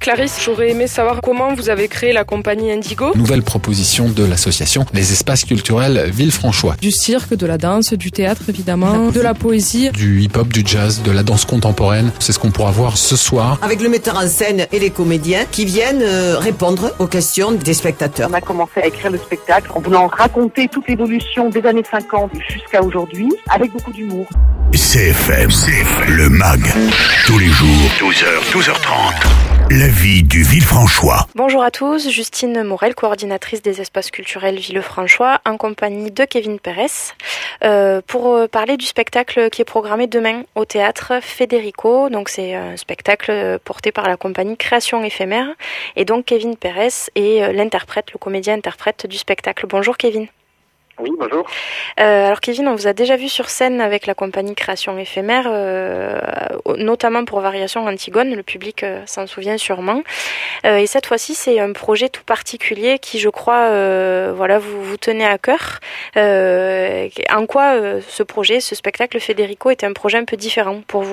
Clarisse, j'aurais aimé savoir comment vous avez créé la compagnie Indigo. Nouvelle proposition de l'association Les Espaces Culturels Villefranchois. Du cirque, de la danse, du théâtre évidemment, de la poésie. Du hip-hop, du jazz, de la danse contemporaine. C'est ce qu'on pourra voir ce soir. Avec le metteur en scène et les comédiens qui viennent répondre aux questions des spectateurs. On a commencé à écrire le spectacle en voulant raconter toute l'évolution des années 50 jusqu'à aujourd'hui avec beaucoup d'humour. CFM, le MAG, tous les jours, 12h, 12h30. La vie du Villefranchois. Bonjour à tous, Justine Morel, coordinatrice des espaces culturels Villefranchois, en compagnie de Kevin Pérez, pour parler du spectacle qui est programmé demain au théâtre Federico. Donc c'est un spectacle porté par la compagnie Création Éphémère. Et donc Kevin Pérez est l'interprète, le comédien-interprète du spectacle. Bonjour Kevin. Oui, bonjour. Alors Kevin, on vous a déjà vu sur scène avec la compagnie Création Éphémère, notamment pour Variation Antigone, le public s'en souvient sûrement. Et cette fois-ci, c'est un projet tout particulier qui, je crois, vous tenez à cœur. En quoi ce projet, ce spectacle Federico, est un projet un peu différent pour vous ?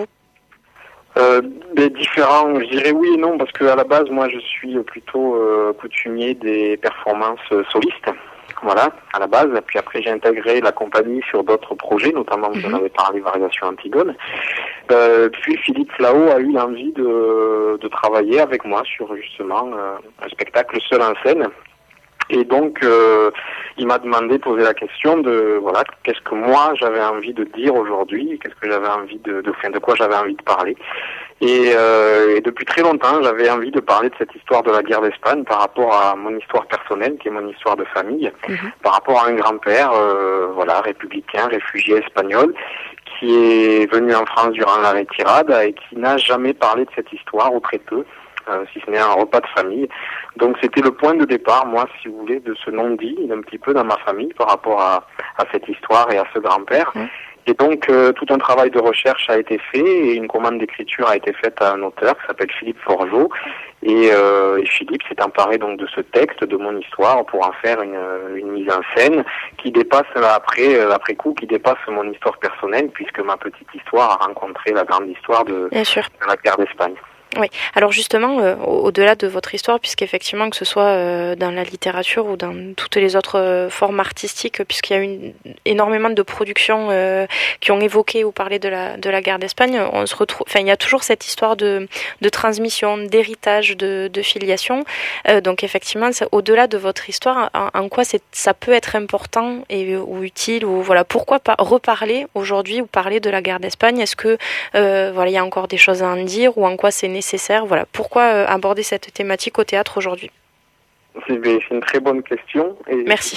Différent, je dirais oui et non, parce que à la base, moi, je suis plutôt coutumier des performances solistes. Voilà, à la base. Puis après, j'ai intégré la compagnie sur d'autres projets, notamment, vous en avez parlé, Variation Antigone. Puis Philippe Flao a eu l'envie de travailler avec moi sur justement un spectacle seul en scène. Et donc, il m'a demandé, poser la question de, voilà, qu'est-ce que moi j'avais envie de dire aujourd'hui, qu'est-ce que j'avais envie de quoi j'avais envie de parler. Et depuis très longtemps, j'avais envie de parler de cette histoire de la guerre d'Espagne par rapport à mon histoire personnelle, qui est mon histoire de famille, par rapport à un grand-père, républicain, réfugié espagnol, qui est venu en France durant la retirade et qui n'a jamais parlé de cette histoire, ou très peu. Si ce n'est un repas de famille. Donc c'était le point de départ, moi, si vous voulez, de ce non-dit, un petit peu dans ma famille par rapport à cette histoire et à ce grand-père. Et donc tout un travail de recherche a été fait et une commande d'écriture a été faite à un auteur qui s'appelle Philippe Forgeot. Et Philippe s'est emparé donc de ce texte, de mon histoire, pour en faire une mise en scène qui dépasse après coup, qui dépasse mon histoire personnelle, puisque ma petite histoire a rencontré la grande histoire de la guerre d'Espagne. Oui, alors justement, au-delà de votre histoire, puisqu'effectivement que ce soit dans la littérature ou dans toutes les autres formes artistiques, puisqu'il y a eu énormément de productions qui ont évoqué ou parlé de la guerre d'Espagne, on se retrouve, il y a toujours cette histoire de transmission, d'héritage, de filiation. Donc effectivement, au-delà de votre histoire, en quoi ça peut être important ou utile, ou voilà, pourquoi pas reparler aujourd'hui ou parler de la guerre d'Espagne? Est-ce que il y a encore des choses à en dire, ou en quoi c'est nécessaire? Voilà, pourquoi aborder cette thématique au théâtre aujourd'hui? C'est une très bonne question. Et merci.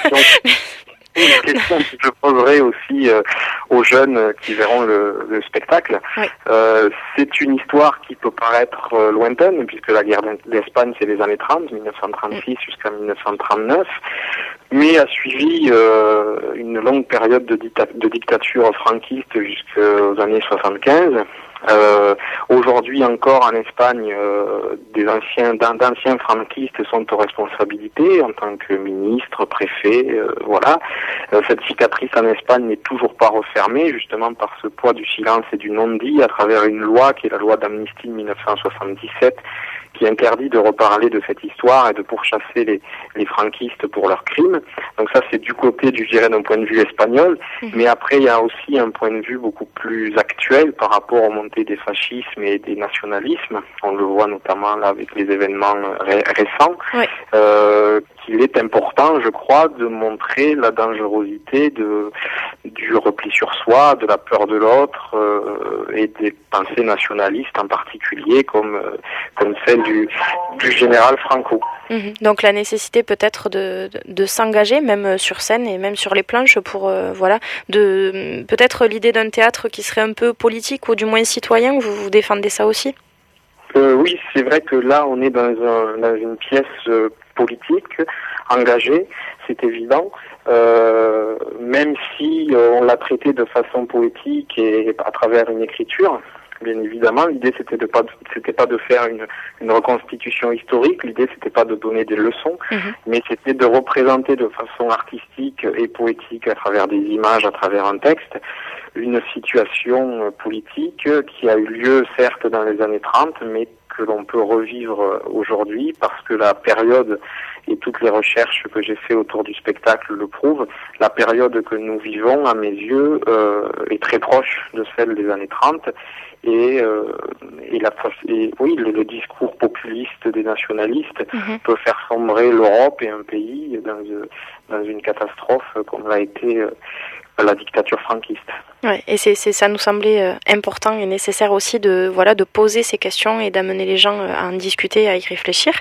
Une question que je poserai aussi aux jeunes qui verront le spectacle. Oui. C'est une histoire qui peut paraître lointaine, puisque la guerre d'Espagne, c'est les années 30, 1936 jusqu'à 1939, mais a suivi une longue période de dictature franquiste jusqu'aux années 75. Aujourd'hui encore en Espagne, d'anciens franquistes sont aux responsabilités en tant que ministre, préfet, voilà. Cette cicatrice en Espagne n'est toujours pas refermée, justement par ce poids du silence et du non-dit, à travers une loi qui est la loi d'amnistie de 1977, qui interdit de reparler de cette histoire et de pourchasser les franquistes pour leurs crimes. Donc ça, c'est du côté, je dirais, d'un point de vue espagnol. Mais après, il y a aussi un point de vue beaucoup plus actuel par rapport aux montées des fascismes et des nationalismes. On le voit notamment là avec les événements récents. Oui. Qu'il est important, je crois, de montrer la dangerosité du repli sur soi, de la peur de l'autre et des pensées nationalistes en particulier, comme celle du général Franco. Donc la nécessité peut-être de s'engager, même sur scène et même sur les planches, pour peut-être l'idée d'un théâtre qui serait un peu politique ou du moins citoyen. Vous défendez ça aussi? Oui, c'est vrai que là on est dans une pièce politique, engagée, c'est évident, même si on l'a traité de façon poétique et à travers une écriture. Bien évidemment, l'idée c'était pas de faire une reconstitution historique, l'idée c'était pas de donner des leçons, mais c'était de représenter de façon artistique et poétique à travers des images, à travers un texte, une situation politique qui a eu lieu certes dans les années 30, mais que l'on peut revivre aujourd'hui, parce que la période, et toutes les recherches que j'ai fait autour du spectacle le prouvent, la période que nous vivons, à mes yeux, est très proche de celle des années 30. Et le discours populiste des nationalistes peut faire sombrer l'Europe et un pays dans une catastrophe comme l'a été la dictature franquiste. Ouais, et ça nous semblait important et nécessaire aussi de poser ces questions et d'amener les gens à en discuter, à y réfléchir.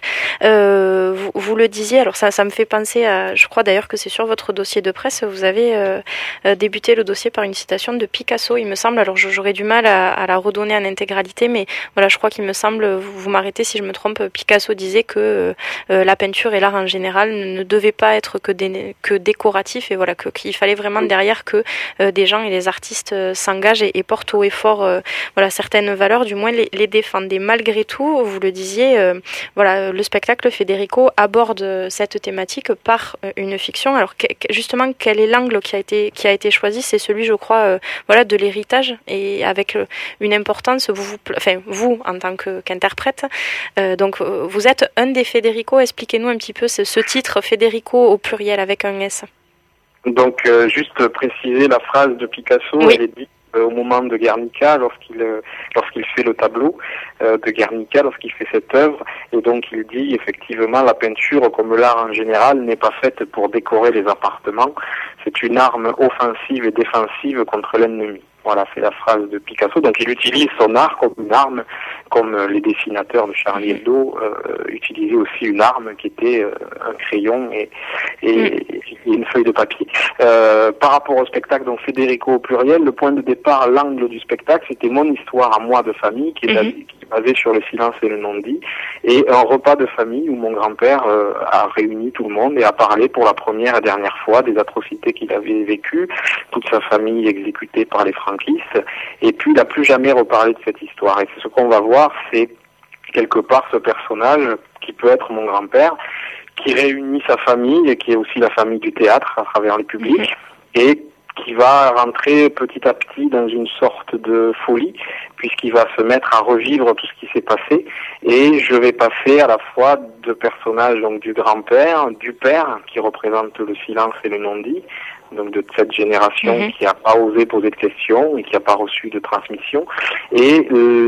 Vous le disiez, alors ça me fait penser à, je crois d'ailleurs que c'est sur votre dossier de presse, vous avez débuté le dossier par une citation de Picasso, il me semble. Alors j'aurais du mal à la redonner en intégralité, mais voilà, je crois qu'il me semble, vous m'arrêtez si je me trompe, Picasso disait que la peinture et l'art en général ne devaient pas être que décoratifs, et voilà, qu'il fallait vraiment derrière que des gens et les artistes s'engagent et portent haut et fort certaines valeurs, du moins les défendent. Et malgré tout, vous le disiez, le spectacle Federico aborde cette thématique par une fiction. Alors justement, quel est l'angle qui a été choisi? C'est celui, je crois, de l'héritage, et avec une importance, vous en tant qu'interprète. Donc vous êtes un des Federico. Expliquez-nous un petit peu ce titre Federico au pluriel avec un S. Donc, juste préciser la phrase de Picasso, oui. Elle est dite au moment de Guernica, lorsqu'il fait le tableau de Guernica, lorsqu'il fait cette œuvre, et donc il dit effectivement la peinture, comme l'art en général, n'est pas faite pour décorer les appartements, c'est une arme offensive et défensive contre l'ennemi. Voilà, c'est la phrase de Picasso. Donc il utilise son art comme une arme, comme les dessinateurs de Charlie Hebdo utilisaient aussi une arme qui était un crayon et une feuille de papier. Par rapport au spectacle, donc Federico au pluriel, le point de départ, l'angle du spectacle, c'était mon histoire à moi de famille, qui est basée sur le silence et le non-dit, et un repas de famille où mon grand-père a réuni tout le monde et a parlé pour la première et dernière fois des atrocités qu'il avait vécues, toute sa famille exécutée par les franquistes, et puis il n'a plus jamais reparlé de cette histoire. Et c'est ce qu'on va voir, c'est quelque part ce personnage qui peut être mon grand-père, qui réunit sa famille, et qui est aussi la famille du théâtre à travers les publics, et qui va rentrer petit à petit dans une sorte de folie, puisqu'il va se mettre à revivre tout ce qui s'est passé, et je vais passer à la fois de personnages, donc du grand-père, du père, qui représente le silence et le non-dit, donc de cette génération qui n'a pas osé poser de questions et qui n'a pas reçu de transmission, et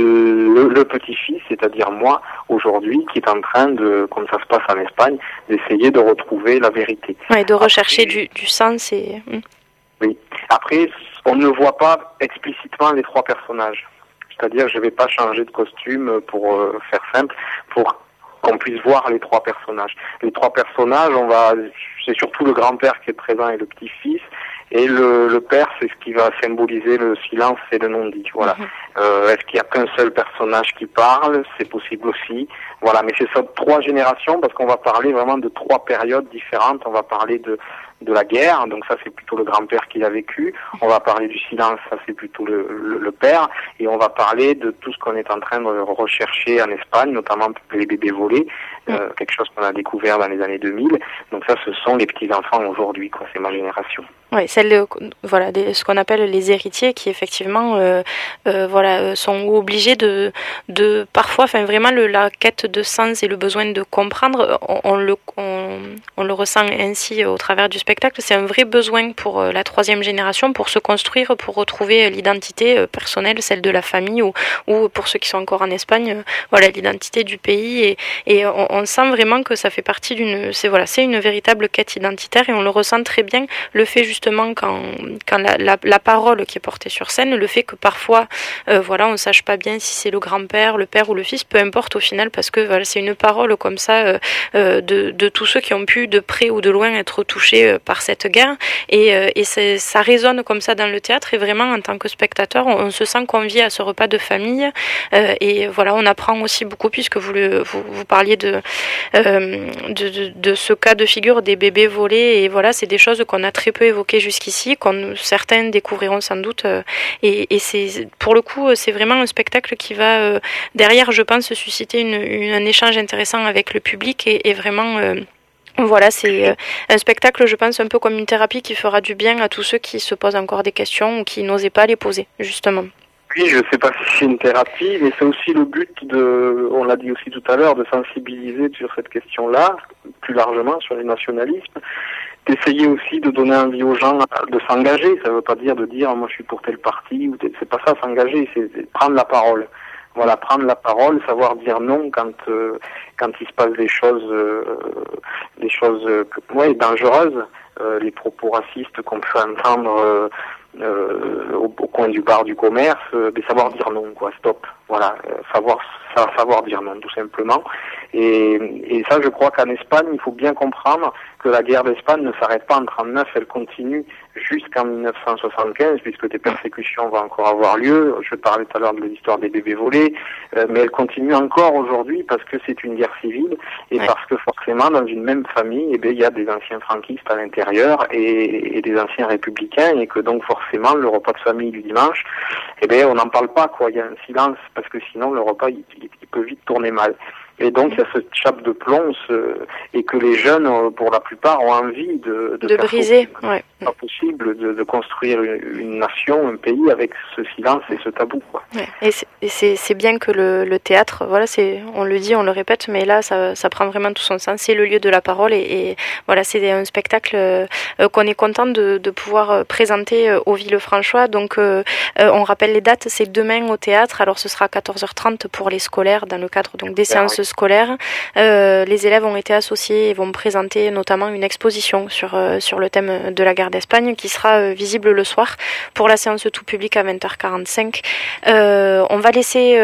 le petit-fils, c'est-à-dire moi, aujourd'hui, qui est en train de, comme ça se passe en Espagne, d'essayer de retrouver la vérité. Ouais, de rechercher du sens et... Oui. Après, on ne voit pas explicitement les trois personnages. C'est-à-dire, je ne vais pas changer de costume pour faire simple, pour qu'on puisse voir les trois personnages. Les trois personnages, c'est surtout le grand-père qui est présent et le petit-fils. Et le père, c'est ce qui va symboliser le silence et le non-dit. Voilà. Est-ce qu'il n'y a qu'un seul personnage qui parle? C'est possible aussi. Voilà. Mais c'est ça, trois générations, parce qu'on va parler vraiment de trois périodes différentes. On va parler de la guerre, donc ça c'est plutôt le grand-père qui l'a vécu. On va parler du silence, ça c'est plutôt le père. Et on va parler de tout ce qu'on est en train de rechercher en Espagne, notamment les bébés volés, quelque chose qu'on a découvert dans les années 2000. Donc ça, ce sont les petits-enfants aujourd'hui, quoi. C'est ma génération. Oui, ce qu'on appelle les héritiers, qui effectivement sont obligés de parfois, vraiment la quête de sens et le besoin de comprendre, on le ressent ainsi au travers du spectacle. C'est un vrai besoin pour la troisième génération, pour se construire, pour retrouver l'identité personnelle, celle de la famille, ou pour ceux qui sont encore en Espagne, l'identité du pays, et on sent vraiment que ça fait partie c'est une véritable quête identitaire, et on le ressent très bien, le fait justement quand la parole qui est portée sur scène, le fait que parfois on ne sache pas bien si c'est le grand-père, le père ou le fils, peu importe au final, parce que c'est une parole comme ça de tous ceux qui ont pu de près ou de loin être touchés par cette guerre, et ça résonne comme ça dans le théâtre, et vraiment en tant que spectateur on se sent convié à ce repas de famille, et on apprend aussi beaucoup, puisque vous parliez de ce cas de figure des bébés volés, et c'est des choses qu'on a très peu évoquées jusqu'ici, certains découvriront sans doute, et c'est, pour le coup, c'est vraiment un spectacle qui va derrière, je pense, susciter un échange intéressant avec le public, et vraiment c'est un spectacle, je pense, un peu comme une thérapie qui fera du bien à tous ceux qui se posent encore des questions ou qui n'osaient pas les poser, justement. Oui, je ne sais pas si c'est une thérapie, mais c'est aussi le but on l'a dit aussi tout à l'heure, de sensibiliser sur cette question-là, plus largement sur les nationalismes, d'essayer aussi de donner envie aux gens de s'engager. Ça ne veut pas dire de dire moi je suis pour tel parti, c'est pas ça s'engager, c'est prendre la parole. Voilà, prendre la parole, savoir dire non quand il se passe des choses dangereuses, les propos racistes qu'on peut entendre au coin du bar du commerce, savoir dire non, quoi, stop. Voilà, savoir dire non, tout simplement. Et ça, je crois qu'en Espagne, il faut bien comprendre que la guerre d'Espagne ne s'arrête pas en 1939, elle continue jusqu'en 1975, puisque des persécutions vont encore avoir lieu. Je parlais tout à l'heure de l'histoire des bébés volés, mais elle continue encore aujourd'hui parce que c'est une guerre civile et parce que forcément, dans une même famille, il y a des anciens franquistes à l'intérieur et des anciens républicains, et que donc forcément, le repas de famille du dimanche, on n'en parle pas, quoi. Il y a un silence parce que sinon, le repas, il peut vite tourner mal. Et donc, il y a cette chape de plomb et que les jeunes, pour la plupart, ont envie de briser. Ouais. C'est pas possible de construire une nation, un pays avec ce silence et ce tabou, quoi. Ouais. Et c'est bien que le théâtre, voilà, on le dit, on le répète, mais là, ça prend vraiment tout son sens. C'est le lieu de la parole et voilà, c'est un spectacle qu'on est content de pouvoir présenter au Villefranchois. Donc, on rappelle les dates, c'est demain au théâtre. Alors, ce sera à 14h30 pour les scolaires dans le cadre donc des séances scolaires. Les élèves ont été associés et vont présenter notamment une exposition sur le thème de la guerre d'Espagne qui sera visible le soir pour la séance tout public à 20h45. On va laisser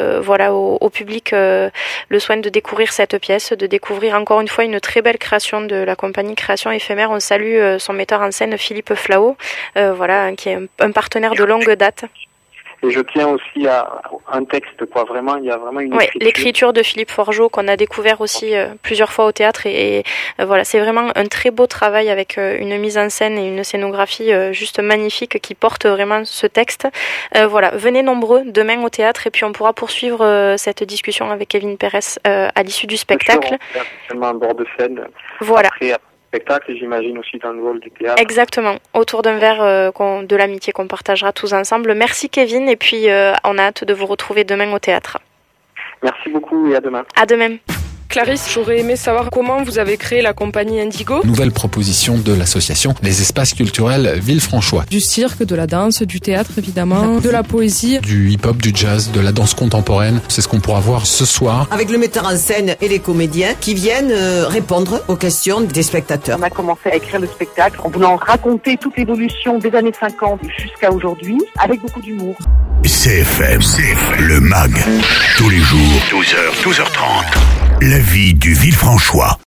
au public le soin de découvrir cette pièce, de découvrir encore une fois une très belle création de la compagnie Création Éphémère. On salue son metteur en scène Philippe Flao, qui est un partenaire de longue date. Et je tiens aussi à un texte, quoi. Vraiment, il y a vraiment une écriture. L'écriture de Philippe Forgeot qu'on a découvert aussi plusieurs fois au théâtre et voilà, c'est vraiment un très beau travail avec une mise en scène et une scénographie juste magnifique qui porte vraiment ce texte. Venez nombreux demain au théâtre et puis on pourra poursuivre cette discussion avec Kevin Pérez à l'issue du spectacle. Seulement à bord de scène. Voilà. Après, spectacle et j'imagine aussi dans le hall du théâtre. Exactement, autour d'un verre de l'amitié qu'on partagera tous ensemble. Merci Kevin et puis on a hâte de vous retrouver demain au théâtre. Merci beaucoup et à demain. À demain. Clarisse, j'aurais aimé savoir comment vous avez créé la compagnie Indigo. Nouvelle proposition de l'association Les Espaces Culturels Villefranchois. Du cirque, de la danse, du théâtre évidemment, de la poésie. Du hip-hop, du jazz, de la danse contemporaine. C'est ce qu'on pourra voir ce soir. Avec le metteur en scène et les comédiens qui viennent répondre aux questions des spectateurs. On a commencé à écrire le spectacle en voulant raconter toute l'évolution des années 50 jusqu'à aujourd'hui avec beaucoup d'humour. CFM, le MAG. Tous les jours, 12h, 12h30. La vie du Villefranchois.